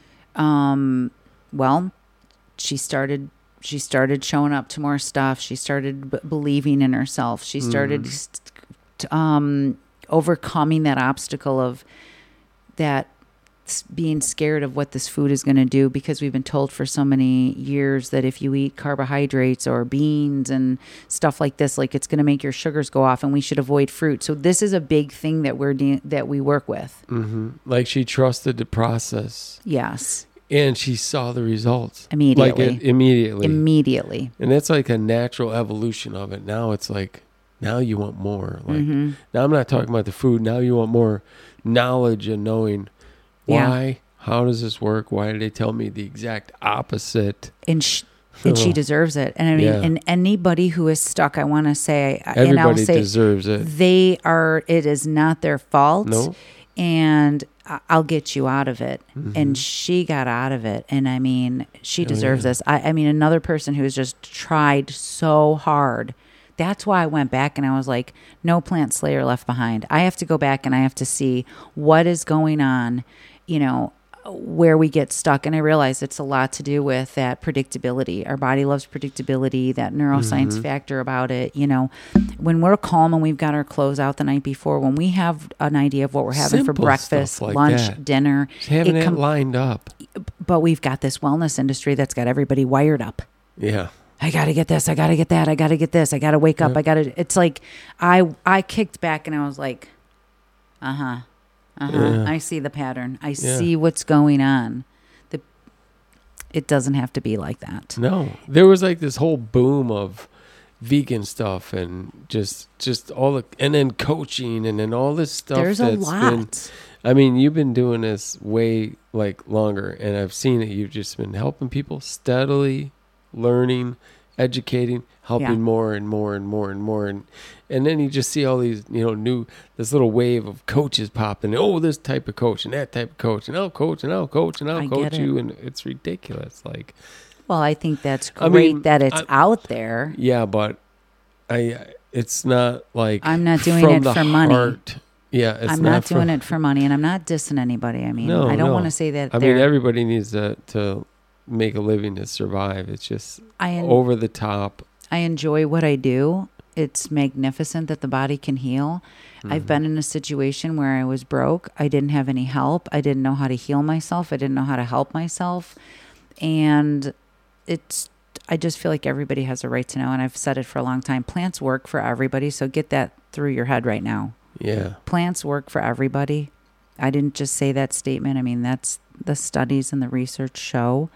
she started showing up to more stuff. She started believing in herself. She started overcoming that obstacle of that being scared of what this food is going to do, because we've been told for so many years that if you eat carbohydrates or beans and stuff like this, like, it's going to make your sugars go off, and we should avoid fruit. So this is a big thing that we work with. Mm-hmm. Like, she trusted the process. Yes. And she saw the results. Immediately. Immediately. And that's like a natural evolution of it. Now it's like, now you want more. Like, now I'm not talking about the food. Now you want more knowledge and knowing why, how does this work? Why did they tell me the exact opposite? And she deserves it. And I mean, and anybody who is stuck, I want to say, everybody deserves it. It is not their fault. No. And I'll get you out of it. And she got out of it. And I mean, she deserves this. I mean, another person who has just tried so hard. That's why I went back and I was like, no Plant Slayer left behind. I have to go back and I have to see what is going on, where we get stuck. And I realize it's a lot to do with that predictability. Our body loves predictability, that neuroscience factor about it. You know, when we're calm and we've got our clothes out the night before, when we have an idea of what we're having for Simple breakfast, stuff like lunch, that. dinner, Just having it lined up. but we've got this wellness industry that's got everybody wired up. Yeah. I got to get this. I got to get that. I got to get this. I got to wake up. Yeah. I got to. It's like I kicked back and I was like, yeah. I see the pattern. I see what's going on. It doesn't have to be like that. No, there was like this whole boom of vegan stuff and just all the, and then coaching and then all this stuff. There's a lot. I mean, you've been doing this way like longer, and I've seen it. You've just been helping people steadily, learning, educating, helping more and more and more and more, and then you just see all these, this little wave of coaches popping. Oh, this type of coach and that type of coach, and I'll coach and I'll coach and I'll coach you, and it's ridiculous. Like, well, I think that's great that it's out there. Yeah, but it's not like I'm not doing it for money. Yeah, I'm not doing it for money, and I'm not dissing anybody. I mean, I don't want to say that. I mean, everybody needs to make a living to survive. It's just over the top. I enjoy what I do. It's magnificent that the body can heal. I've been in a situation where I was broke. I didn't have any help. I didn't know how to heal myself. I didn't know how to help myself. And I just feel like everybody has a right to know. And I've said it for a long time. Plants work for everybody. So get that through your head right now. Yeah. Plants work for everybody. I didn't just say that statement. I mean, that's the studies and the research show.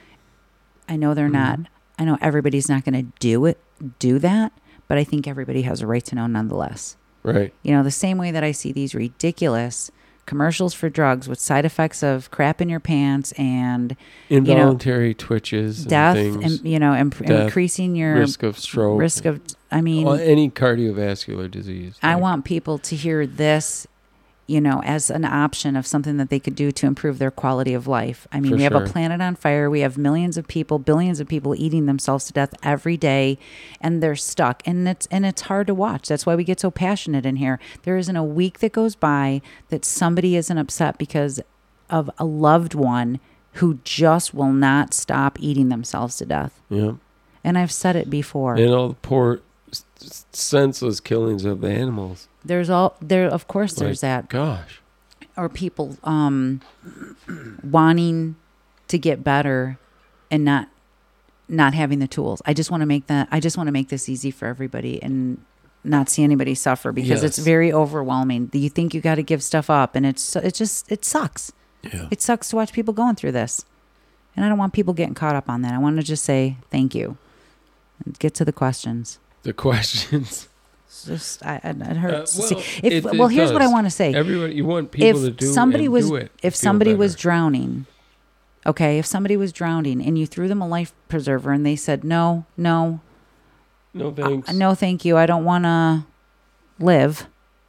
I know they're not. I know everybody's not going to do that, but I think everybody has a right to know nonetheless. Right. The same way that I see these ridiculous commercials for drugs with side effects of crap in your pants and involuntary twitches, death, and things, increasing your risk of stroke, any cardiovascular disease. I want people to hear this, as an option of something that they could do to improve their quality of life. I mean, we have a planet on fire. We have millions of people, billions of people eating themselves to death every day, and they're stuck. And it's hard to watch. That's why we get so passionate in here. There isn't a week that goes by that somebody isn't upset because of a loved one who just will not stop eating themselves to death. Yeah. And I've said it before. And all the poor, senseless killings of the animals. There's that. Gosh. Or people wanting to get better and not having the tools. I just want to make this easy for everybody and not see anybody suffer because it's very overwhelming. You think you got to give stuff up, and it sucks. Yeah. It sucks to watch people going through this. And I don't want people getting caught up on that. I want to just say thank you and get to the questions. The questions. Just it hurts. Well, to see. Here's what I want to say. Everybody, you want people to do it. If somebody was drowning, okay, if somebody was drowning and you threw them a life preserver and they said no thanks, no thank you, I don't want to live.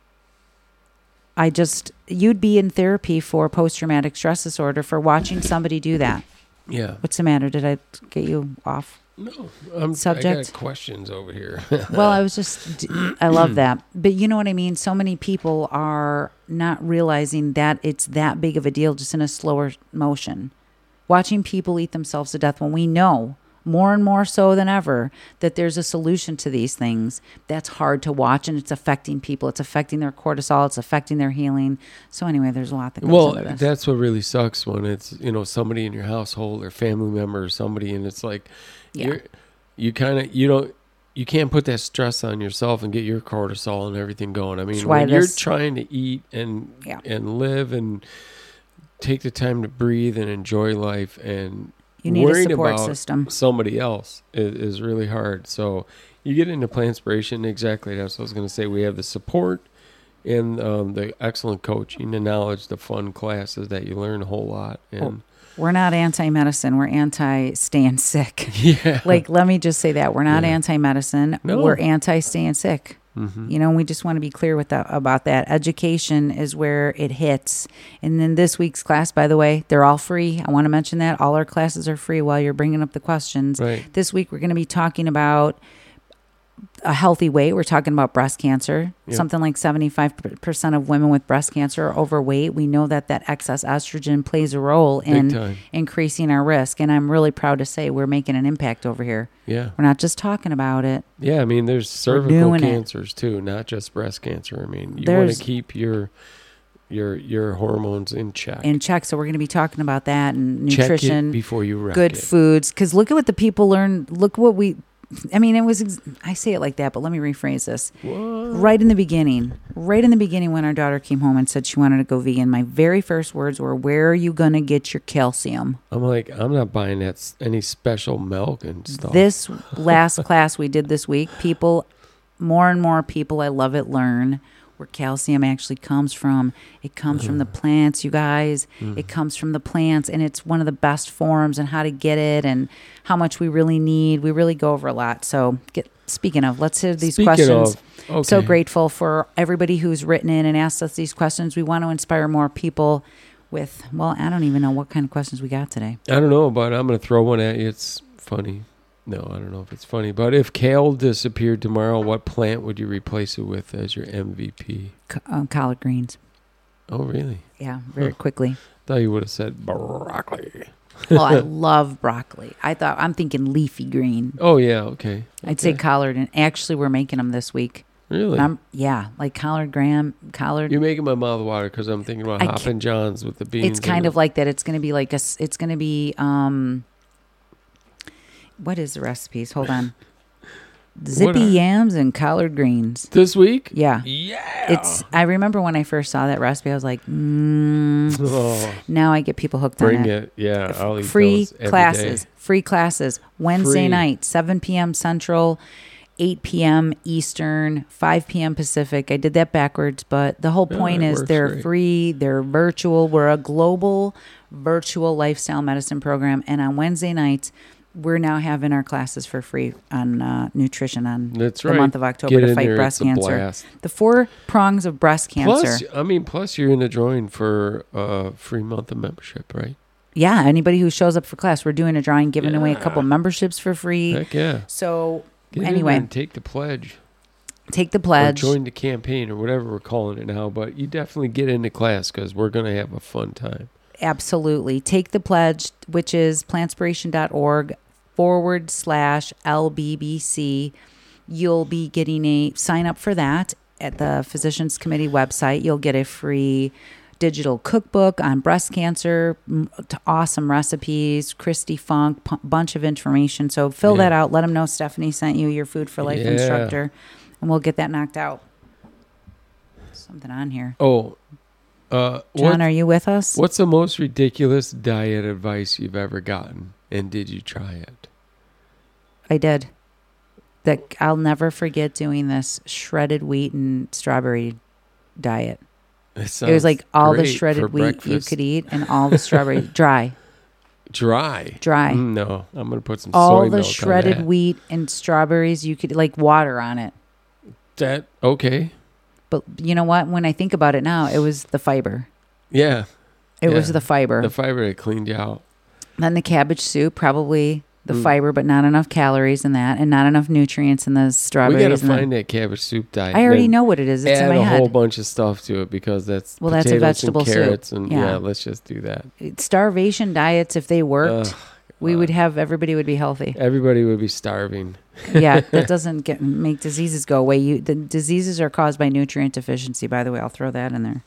You'd be in therapy for post-traumatic stress disorder for watching somebody do that. Yeah. What's the matter? Did I get you off? No, subject. I got questions over here. Well, I love that. But you know what I mean? So many people are not realizing that it's that big of a deal, just in a slower motion. Watching people eat themselves to death when we know more and more so than ever that there's a solution to these things. That's hard to watch, and it's affecting people. It's affecting their cortisol. It's affecting their healing. So anyway, there's a lot that goes into this. That's what really sucks when it's, somebody in your household or family member or somebody, and it's like, you can't put that stress on yourself and get your cortisol and everything going. I mean, when you're trying to eat and live and take the time to breathe and enjoy life, and you need a support about system. Somebody else is really hard. So you get into Plantspiration, exactly. That's what I was going to say. We have the support and the excellent coaching, the knowledge, the fun classes that you learn a whole lot. And we're not anti-medicine. We're anti-staying sick. Yeah. Let me just say that. We're not anti-medicine. No. We're anti-staying sick. Mm-hmm. We just want to be clear about that. Education is where it hits. And then this week's class, by the way, they're all free. I want to mention that. All our classes are free while you're bringing up the questions. Right. This week, we're going to be talking about a healthy weight. We're talking about breast cancer. Yep. Something like 75% of women with breast cancer are overweight. We know that excess estrogen plays a role Big in time. increasing our risk. And I'm really proud to say we're making an impact over here. Yeah. We're not just talking about it. Yeah, I mean, there's cervical doing it. cancers too, not just breast cancer. I mean, you want There's- to keep your hormones in check. In check. So we're going to be talking about that and Check nutrition, it before you wreck good it. foods. Because look at what the people learn. Look what I say it like that, but let me rephrase this. What? Right in the beginning when our daughter came home and said she wanted to go vegan, my very first words were, where are you going to get your calcium? I'm like, I'm not buying any special milk and stuff. This last class we did this week, more and more people, I love it, learn where calcium actually comes from. It comes from the plants, you guys. It comes from the plants, and it's one of the best forms, and how to get it and how much we really need. We really go over a lot. So speaking of, let's hit these questions. Okay. So grateful for everybody who's written in and asked us these questions. We want to inspire more people with, well, I don't even know what kind of questions we got today. I don't know, but I'm going to throw one at you. It's funny. No, I don't know if it's funny. But if kale disappeared tomorrow, what plant would you replace it with as your MVP? Collard greens. Oh, really? Yeah, very quickly. Thought you would have said broccoli. Well, I love broccoli. I'm thinking leafy green. Oh, yeah, okay. I'd say collard, and actually we're making them this week. Really? Like collard. You're making my mouth water because I'm thinking about Hoppin' John's with the beans. It's kind of like that. It's going to be what is the recipes? Hold on. Zippy yams and collard greens. This week? Yeah. Yeah. I remember when I first saw that recipe, I was like, Oh, now I get people hooked on bring it. it. Yeah, I'll eat Free those every classes. day. Free classes. Wednesday Free. night, 7 p.m. Central, 8 p.m. Eastern, 5 p.m. Pacific. I did that backwards, but the whole point it is works they're great. free, they're virtual. We're a global virtual lifestyle medicine program. And on Wednesday nights, we're now having our classes for free on nutrition on That's the right. month of October Get to in fight there, breast it's a cancer. blast. The 4 prongs of breast cancer. Plus you're in the drawing for a free month of membership, right? Yeah, anybody who shows up for class, we're doing a drawing, giving away a couple memberships for free. Heck yeah. So Get in anyway, there and take the pledge. take the pledge. Or join the campaign or whatever we're calling it now. But you definitely get into class because we're going to have a fun time. Absolutely. Take the pledge, which is plantspiration.org/LBBC. You'll be getting a sign up for that at the Physicians Committee website. You'll get a free digital cookbook on breast cancer, awesome recipes, Christy Funk, bunch of information. So fill that out. Let them know Stephanie sent you, your Food for Life instructor, and we'll get that knocked out. Something on here. Oh, John, are you with us? What's the most ridiculous diet advice you've ever gotten? And did you try it? I did. I'll never forget doing this shredded wheat and strawberry diet. It was like all the shredded wheat you could eat and all the strawberry dry. Dry. No, I'm going to put some soy All milk the on shredded that. wheat and strawberries you could like water on it. That okay. But you know what? When I think about it now, it was the fiber. Yeah. It was the fiber. The fiber that cleaned you out. Then the cabbage soup, probably the fiber, but not enough calories in that, and not enough nutrients in the strawberries. We got to find that cabbage soup diet. I already know what it is. It's in my add a head. whole bunch of stuff to it because that's Well, that's a potatoes vegetable and soup. carrots and Yeah. let's just do that. Starvation diets, if they worked, we would have everybody would be healthy. Everybody would be starving. Yeah, that doesn't make diseases go away. The diseases are caused by nutrient deficiency. By the way, I'll throw that in there.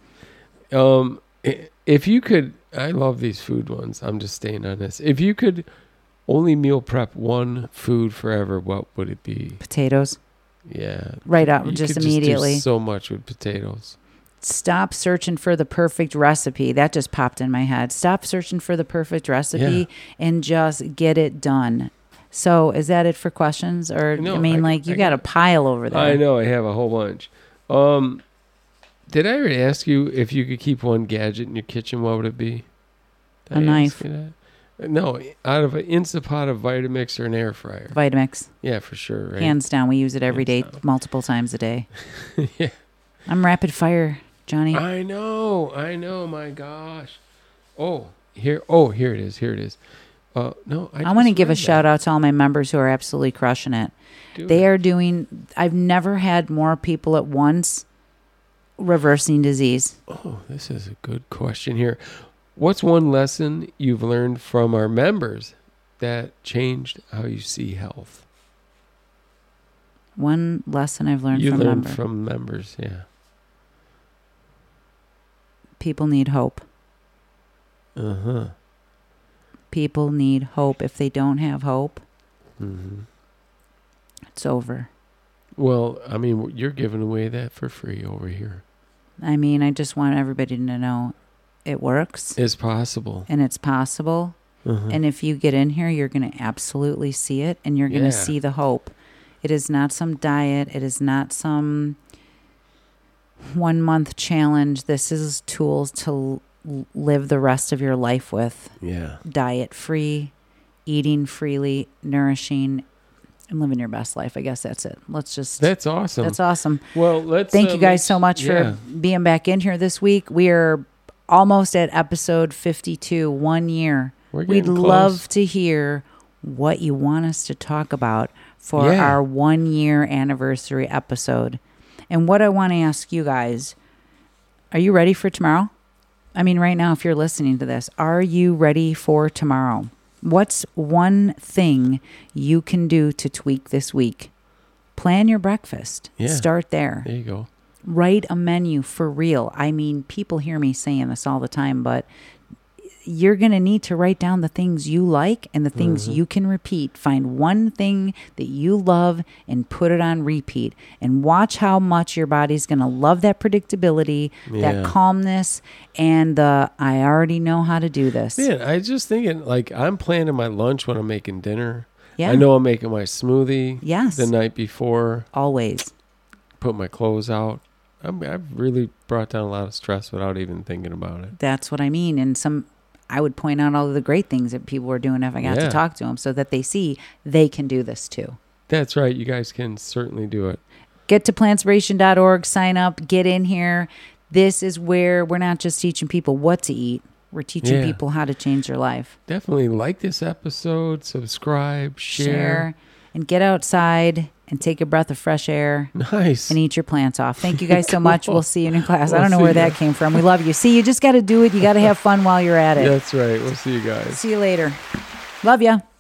If you could, I love these food ones. I'm just staying on this. If you could only meal prep one food forever, what would it be? Potatoes. Yeah. Right up, You just could immediately. do so much with potatoes. Stop searching for the perfect recipe. That just popped in my head. Stop searching for the perfect recipe and just get it done. So is that it for questions? Or, No, you got a pile over there. I know. I have a whole bunch. Did I already ask you if you could keep one gadget in your kitchen, what would it be? Did A I knife. ask you that? No, out of an Instapot, a Vitamix, or an air fryer. Vitamix. Yeah, for sure. Right? Hands down. We use it every day, Hands down. multiple times a day. Yeah. I'm rapid fire, Johnny. I know. My gosh. Here it is. No, I want to give a shout out to all my members who are absolutely crushing it. Are doing, I've never had more people at once reversing disease. Oh, this is a good question here. What's one lesson you've learned from our members that changed how you see health? One lesson I've learned from members, yeah. People need hope. Uh-huh. People need hope. If they don't have hope, it's over. Well, I mean, you're giving away that for free over here. I mean, I just want everybody to know it works. It's possible. And it's possible. And if you get in here, you're going to absolutely see it, and you're going to see the hope. It is not some diet. It is not some 1 month challenge. This is tools to live the rest of your life with. Yeah. Diet free, eating freely, nourishing, and living your best life. I guess that's it. That's awesome. That's awesome. Well, thank you guys so much for being back in here this week. We are almost at episode 52, 1 year. We'd love to hear what you want us to talk about for our 1 year anniversary episode. And what I want to ask you guys, are you ready for tomorrow? I mean, right now, if you're listening to this, are you ready for tomorrow? What's one thing you can do to tweak this week? Plan your breakfast. Yeah. Start there. There you go. Write a menu for real. I mean, people hear me saying this all the time, but you're going to need to write down the things you like and the things you can repeat. Find one thing that you love and put it on repeat, and watch how much your body's going to love that predictability, that calmness, and I already know how to do this. Man, I just thinking, like, I'm planning my lunch when I'm making dinner. Yeah. I know I'm making my smoothie the night before. Always. Put my clothes out. I've really brought down a lot of stress without even thinking about it. That's what I mean. And I would point out all of the great things that people were doing if I got to talk to them, so that they see they can do this too. That's right. You guys can certainly do it. Get to plantspiration.org, sign up, get in here. This is where we're not just teaching people what to eat. We're teaching people how to change their life. Definitely like this episode, subscribe, share. And get outside and take a breath of fresh air. Nice. And eat your plants off. Thank you guys so much. We'll see you in class. I don't know where that came from. We love you. See, you just got to do it. You got to have fun while you're at it. That's right. We'll see you guys. See you later. Love ya.